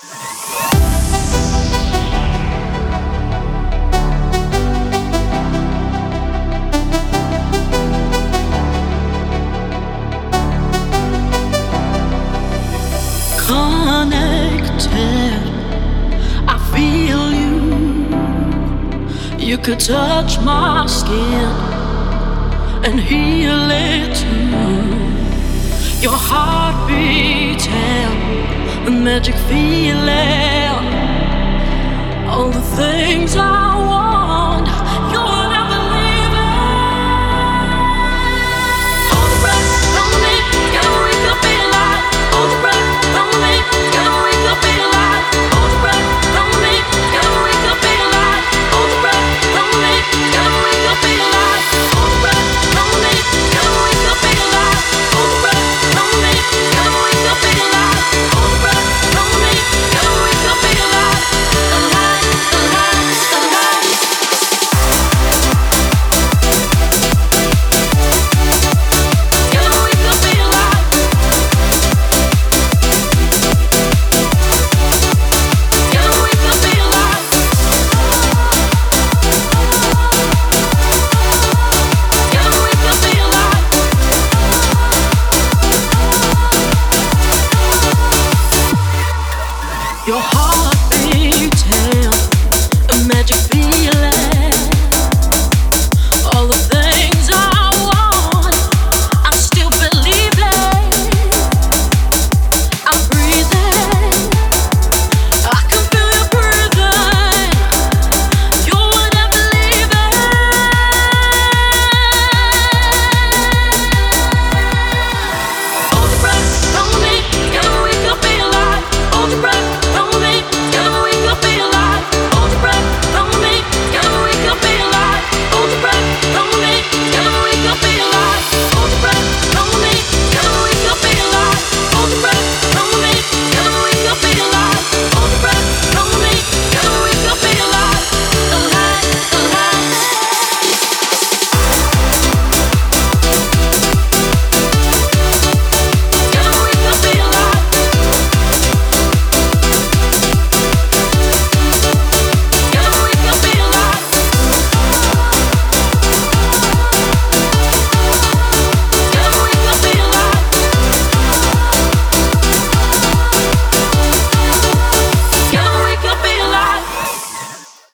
Connected, I feel you. You could touch my skin and heal it too. Your heart beating, the magic feeling, all the things I want, you'll never leave it. All the breath on me, gotta wake up, be alive. All the breath on me, gotta wake up, be alive. All the breath on me, gotta wake up, be alive. All the breath on me, gotta wake up, be alive. All the breath on me, gotta wake up, be alive. All the breath on me, gotta wake up, be alive. All the breath on me, gotta wake up, be alive. Alive, alive, alive. Gotta wake up, be alive. Gotta wake up, be alive. Gotta wake up, be alive. Your heart